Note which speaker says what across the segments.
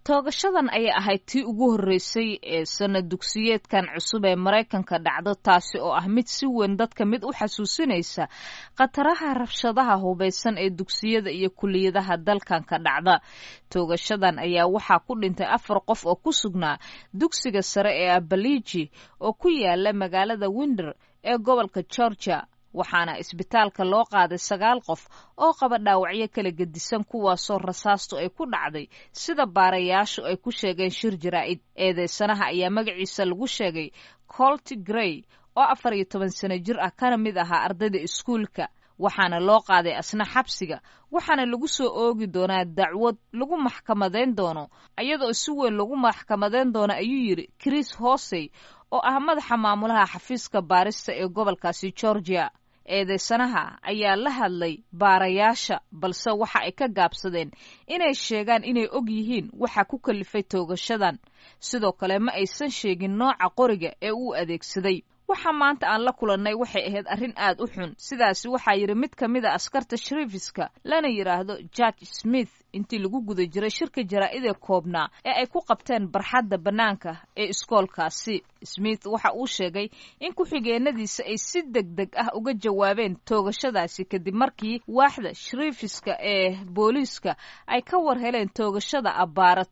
Speaker 1: toogashadan ayay ahayd tii ugu horreysay ee sanad dugsiyeedkan cusub ee Maraykanka dhacdo taasi oo ah mid si weyn dadka mid u xasuusinaysa khataraha rabshadaha hubeysan ee dugsiyada iyo kulliyadaha dalkan ka dhacda. Toogashadan ayaa waxaa ku dhintay 4 qof oo ku sugnaa dugsiga sare ee Appalachia oo ku yaala magaalada Windsor ee gobolka Georgia. waxaana isbitaalka loo qaaday 9 qof oo qaba dhaawacyo kala gedisan kuwaasoo rasaastu ay ku dhacday sida baarayaashu ay ku sheegeen shir jaraa'id. Eedeysanaha ayaa magaciisa lagu sheegay Colt Gray oo 14 sano jir ah kana mid ahaa ardayda iskuulka, waxaana loo qaaday asna xabsiga waxaana lagu soo oogi doonaa dacwad lagu maxkamadeyn doono iyadoo si weyn lagu maxkamadeyn doono ayuu yiri Chris Horsey oo ah madaxa maamulaha xafiiska baarista ee gobolkaasi Georgia. Eedeysanaha ayaa la hadlay baarayaasha balse waxa ay ka gaabsadeen inay sheegaan inay og yihiin waxa ku kalifay toogashadan. Sidoo kale ma aysan sheegin nooca qoriga ee uu adeegsaday. waxa maanta aan la kulannay waxay ahayd arrin aad u xun, sidaas waxa yiri mid ka mid ah askarta sherifiska lana yiraahdo Judge Smith intii lagu guda jiray shirka jaraa'id koobnaa ee ay ku qabteen barxadda banaanka ee iskoolkaasi. Smith waxa uu sheegay in ku-xigeenadiisa ay si degdeg ah uga jawaabeen toogashadaasi kadib markii waaxda sherifiska ee booliiska ay ka war heleen toogashada abbaara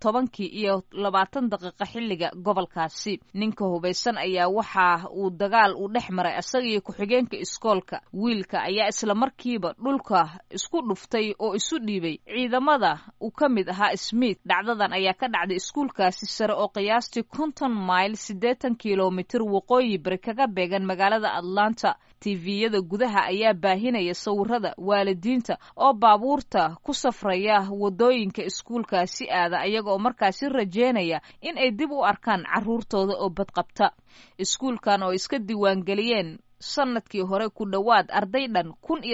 Speaker 1: 10:20 xilliga gobolkaasi. Ninka hubeysan ayaa waxa uu dagaal u dhex maray asaga iyo ku-xigeenka iskoolka. Wiilka ayaa isla markiiba dhulka isku dhuftay oo isu dhiibay ciidamada uu ka mid ahaa Smith. Dhacdadan ayaa ka dhacday iskuulkaasi sare oo qiyaastii 50 mayl 80 kilomitir waqooyi bari kaga beegan magaalada Atlanta. TV-yada gudaha ayaa baahinaya sawirada waalidiinta oo baabuurta ku safraya wadooyinka iskuulkaasi aada ayaga oo markaasi rajeynaya in ay dib u arkaan carruurtooda oo badqabta. Iskuulkan oo iska diiwaangeliyeen sanadkii hore ku dhawaad arday dhan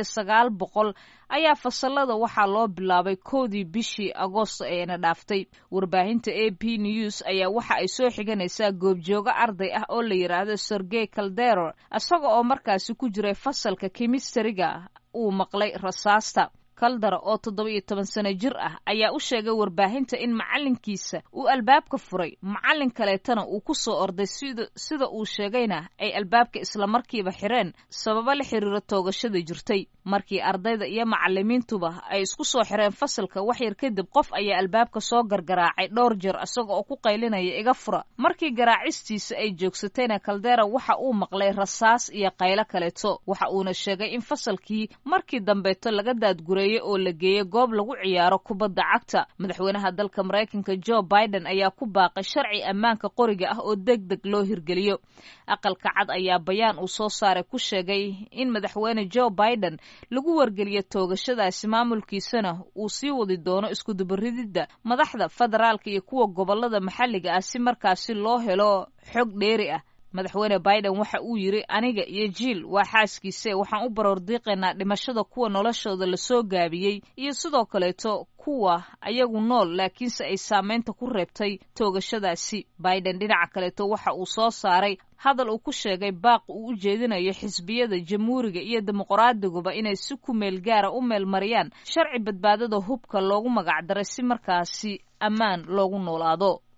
Speaker 1: 1900 ayaa fasalada waxaa loo bilaabay 1 bishii Agoosto ee dhaaftay. Warbaahinta AP News ayaa waxa ay soo xiganaysaa goobjooga arday ah oo la yiraahdo Sergey Caldero asaga oo markaasi ku jiray fasalka chemistry-ga uu maqlay rasaasta. Caldero oo 17 sano jir ah ayaa u sheegay warbaahinta in macalinkiisa uu albaabka furay, macalin kaleetana uu ku soo orday sida uu sheegayna ay albaabka isla markiiba xireen sababo la xiriira toogashada jirtay. Markii ardayda iyo macallimiintuba ay isku soo xireen fasalka wax yar kadib qof ayaa albaabka soo gargaraacay dhowr jeer asaga oo ku qaylinaya iga fura. Markii garaacistiisa ay joogsatayna Caldero waxa uu maqlay rasaas iyo qaylo kaleeto. Waxa uuna sheegay in fasalkii markii dambeeto laga daadguray oo la geeyay goob lagu ciyaaro kubadda cagta. Madaxweynaha dalka Maraykanka Joe Biden ayaa ku baaqay sharci ammaanka qoriga ah oo degdeg loo hirgeliyo. Aqalka cad ayaa bayaan uu soo saaray ku sheegay in madaxweyne Joe Biden lagu wargeliyo toogashadaasi maamulkiisana uu sii wadi doono isku dubaridida madaxda federaalka iyo kuwa gobolada maxalliga ah si markaasi loo helo xog dheeri ah. Madaxweyne Biden waxa uu yiri aniga iyo Jill waa xaaskiisa waxaan u baroordiiqaynaa dhimashada kuwa noloshooda la soo gaabiyay iyo sidoo kaleeto kuwa ayagu nool laakiinse ay saameynta ku reebtay toogashadaasi. Biden dhinaca kaleeto waxa uu soo saaray hadal uu ku sheegay baaq uu u jeedinayo xisbiyada jamhuuriga iyo dimuqraadiguba inay si ku meel gaara u meel mariyaan sharci badbaadada hubka loogu magac daray si markaasi ammaan loogu noolaado.